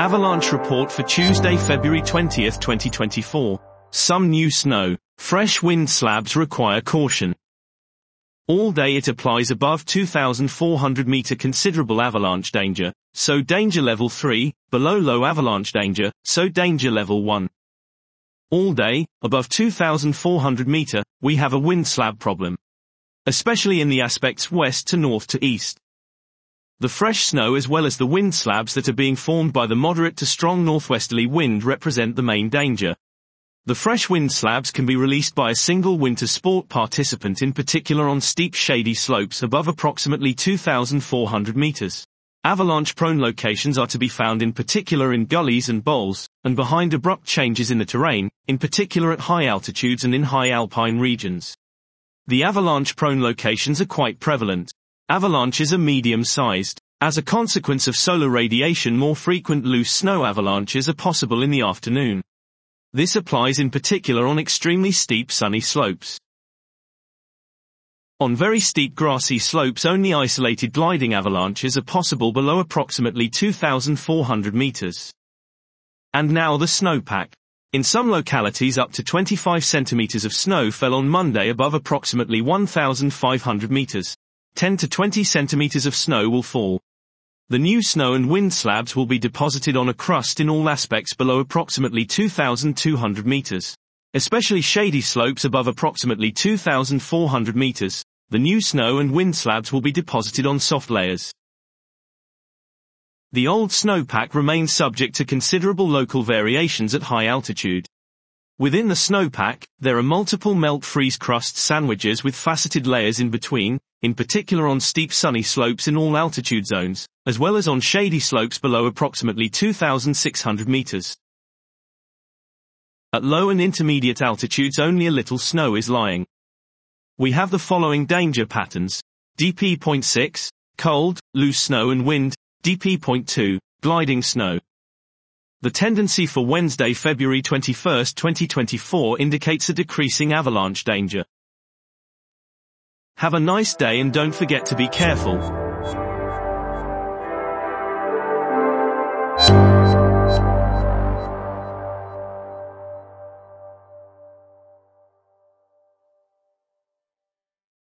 Avalanche report for Tuesday, February 20, 2024. Some new snow. Fresh wind slabs require caution. All day it applies above 2,400 meter considerable avalanche danger, so danger level 3, below low avalanche danger, so danger level 1. All day, above 2,400 meter, we have a wind slab problem. Especially in the aspects west to north to east. The fresh snow as well as the wind slabs that are being formed by the moderate to strong northwesterly wind represent the main danger. The fresh wind slabs can be released by a single winter sport participant, in particular on steep shady slopes above approximately 2,400 meters. Avalanche-prone locations are to be found in particular in gullies and bowls, and behind abrupt changes in the terrain, in particular at high altitudes and in high alpine regions. The avalanche-prone locations are quite prevalent. Avalanches are medium-sized. As a consequence of solar radiation, more frequent loose snow avalanches are possible in the afternoon. This applies in particular on extremely steep sunny slopes. On very steep grassy slopes, only isolated gliding avalanches are possible below approximately 2,400 meters. And now the snowpack. In some localities up to 25 centimeters of snow fell on Monday above approximately 1,500 meters. 10 to 20 centimeters of snow will fall. The new snow and wind slabs will be deposited on a crust in all aspects below approximately 2,200 meters. Especially shady slopes above approximately 2,400 meters, the new snow and wind slabs will be deposited on soft layers. The old snowpack remains subject to considerable local variations at high altitude. Within the snowpack, there are multiple melt-freeze crust sandwiches with faceted layers in between, in particular on steep sunny slopes in all altitude zones, as well as on shady slopes below approximately 2,600 meters. At low and intermediate altitudes only a little snow is lying. We have the following danger patterns. DP.6, cold, loose snow and wind. DP.2, gliding snow. The tendency for Wednesday, February 21, 2024 indicates a decreasing avalanche danger. Have a nice day and don't forget to be careful.